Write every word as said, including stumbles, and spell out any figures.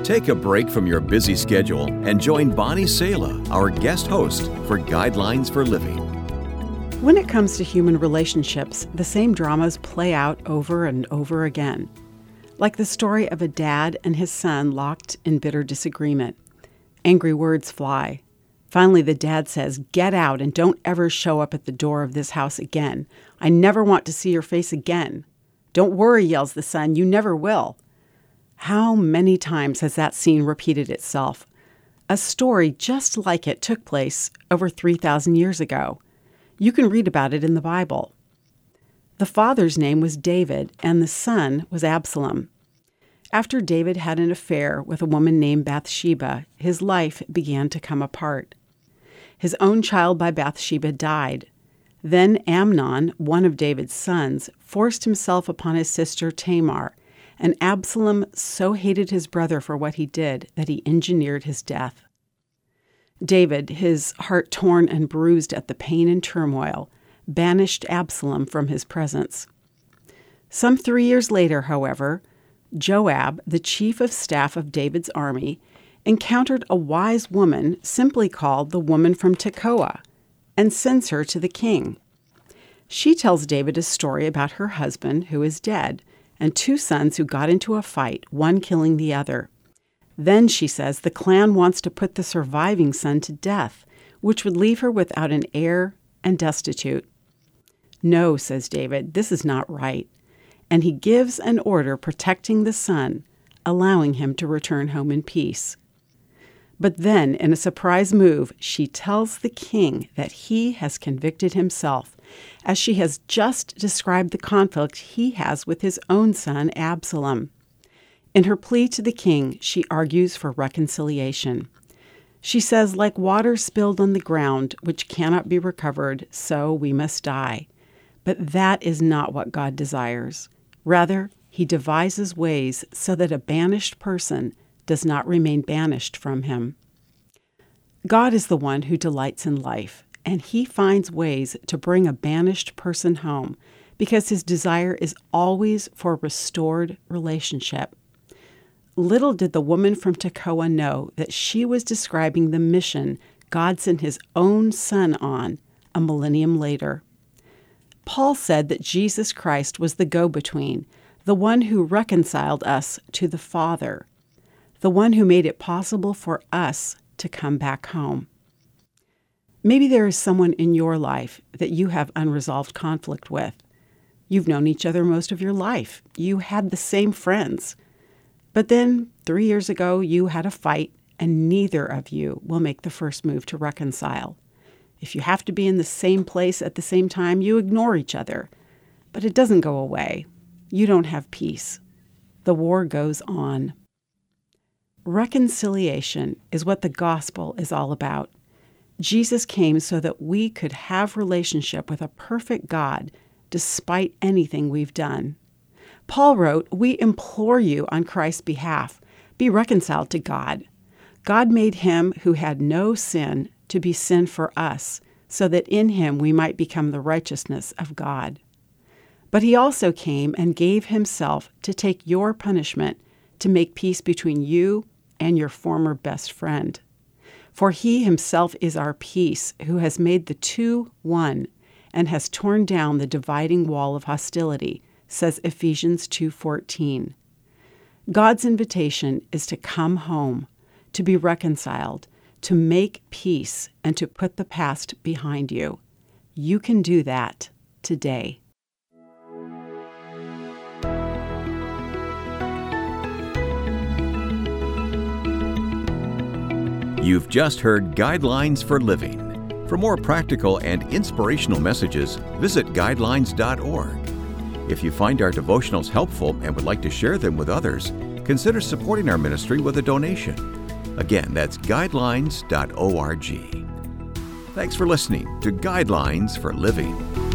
Take a break from your busy schedule and join Bonnie Sala, our guest host, for Guidelines for Living. When it comes to human relationships, the same dramas play out over and over again. Like the story of a dad and his son locked in bitter disagreement. Angry words fly. Finally, the dad says, "Get out and don't ever show up at the door of this house again. I never want to see your face again." "Don't worry," yells the son, "you never will." How many times has that scene repeated itself? A story just like it took place over three thousand years ago. You can read about it in the Bible. The father's name was David, and the son was Absalom. After David had an affair with a woman named Bathsheba, his life began to come apart. His own child by Bathsheba died. Then Amnon, one of David's sons, forced himself upon his sister Tamar, and Absalom so hated his brother for what he did that he engineered his death. David, his heart torn and bruised at the pain and turmoil, banished Absalom from his presence. Some three years later, however, Joab, the chief of staff of David's army, encountered a wise woman simply called the woman from Tekoa and sends her to the king. She tells David a story about her husband, who is dead, and two sons who got into a fight, one killing the other. Then, she says, the clan wants to put the surviving son to death, which would leave her without an heir and destitute. "No," says David, "this is not right." And he gives an order protecting the son, allowing him to return home in peace. But then, in a surprise move, she tells the king that he has convicted himself, as she has just described the conflict he has with his own son, Absalom. In her plea to the king, she argues for reconciliation. She says, "Like water spilled on the ground, which cannot be recovered, so we must die." But that is not what God desires. Rather, he devises ways so that a banished person does not remain banished from him. God is the one who delights in life, and he finds ways to bring a banished person home because his desire is always for restored relationship. Little did the woman from Tekoa know that she was describing the mission God sent his own son on a millennium later. Paul said that Jesus Christ was the go-between, the one who reconciled us to the Father, the one who made it possible for us to come back home. Maybe there is someone in your life that you have unresolved conflict with. You've known each other most of your life. You had the same friends. But then, three years ago, you had a fight, and neither of you will make the first move to reconcile. If you have to be in the same place at the same time, you ignore each other. But it doesn't go away. You don't have peace. The war goes on. Reconciliation is what the gospel is all about. Jesus came so that we could have relationship with a perfect God despite anything we've done. Paul wrote, "We implore you on Christ's behalf, be reconciled to God. God made him who had no sin to be sin for us, so that in him we might become the righteousness of God. But he also came and gave himself to take your punishment, to make peace between you and your former best friend. For he himself is our peace, who has made the two one and has torn down the dividing wall of hostility," says Ephesians two fourteen. God's invitation is to come home, to be reconciled, to make peace, and to put the past behind you. You can do that today. You've just heard Guidelines for Living. For more practical and inspirational messages, visit guidelines dot org. If you find our devotionals helpful and would like to share them with others, consider supporting our ministry with a donation. Again, that's guidelines dot org. Thanks for listening to Guidelines for Living.